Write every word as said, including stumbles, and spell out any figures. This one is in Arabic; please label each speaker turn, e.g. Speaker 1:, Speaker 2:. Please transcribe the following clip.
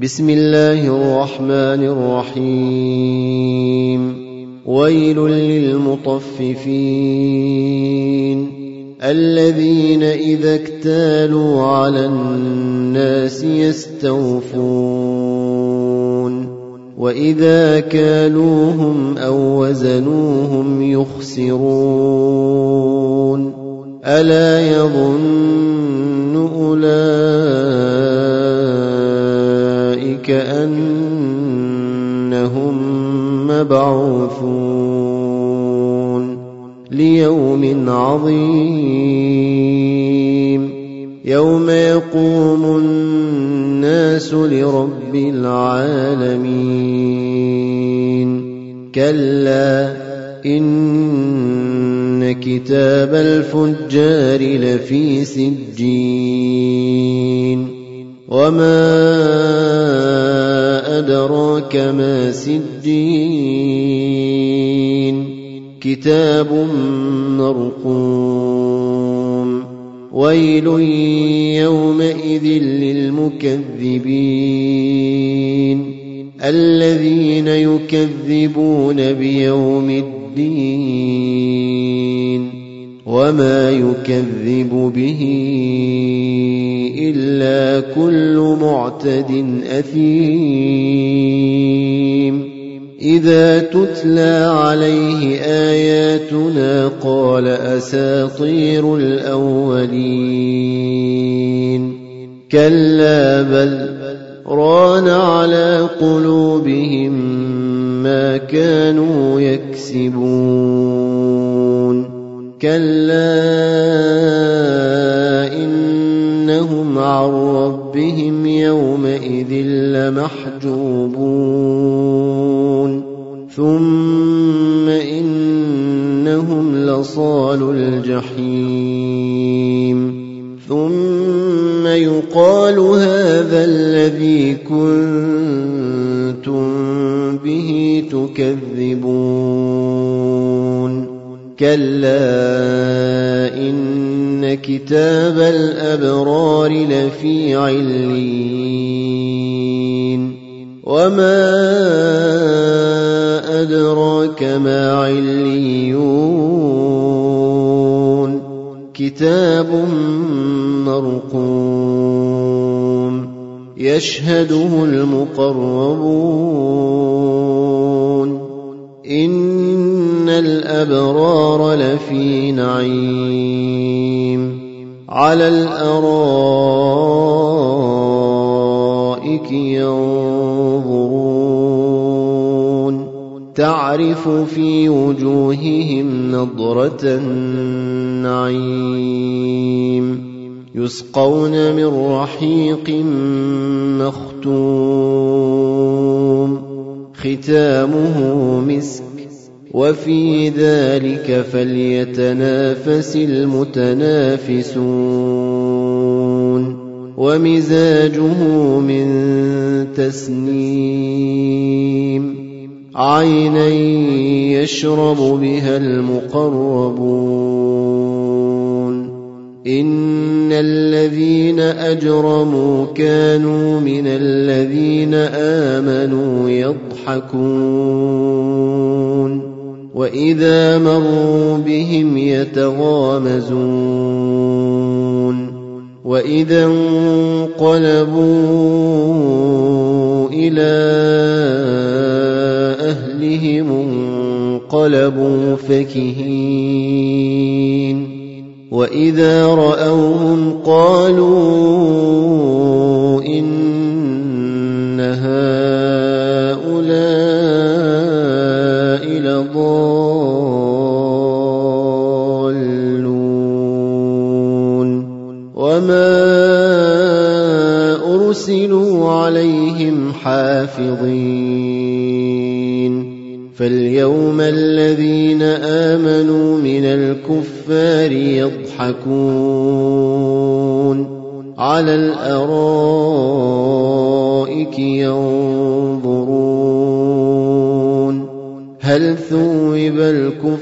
Speaker 1: بسم الله الرحمن الرحيم ويل للمطففين الذين إذا اكتالوا على الناس يستوفون وإذا كالوهم أو وزنوهم يخسرون ألا يظن أولئك أنهم مبعوثون ليوم عظيم يوم يقوم الناس لرب العالمين كلا إن كتاب الفجار لفي سجين وما أدراك ما سجين كتاب مرقوم ويل يومئذ للمكذبين الذين يكذبون بيوم الدين وما يكذب به إلا كل معتد أثيم إذا تتلى عليه آياتنا قال أساطير الأولين كلا بل ران على قلوبهم ما كانوا يكسبون كلا إنهم عن ربهم يومئذ لمحجوبون ثم إنهم لصالوا الجحيم ثم يقال هذا الذي كنتم به تكذبون كلا إن كتاب الأبرار لفي عليين وما أدراك ما عليون كتاب مرقوم يشهده المقربون إن الأبرار لفي نعيم على الأرائك ينظرون تعرف في وجوههم نضرة النعيم يسقون من رحيق مختوم ختامه مسك وفي ذلك فليتنافس المتنافسون ومزاجه من تسنيم عينا يشرب بها المقربون إن الذين أجرموا كانوا من الذين آمنوا يضحكون وإذا مروا بهم يتغامزون وإذا انقلبوا إلى أهلهم انقلبوا فكهين وإذا رأوهم قالوا إن هؤلاء لضالون وما أرسلوا عليهم حافظين فاليوم الذين آمنوا من الكفار يضحكون على الأرائك ينظرون هل ثوب الكفار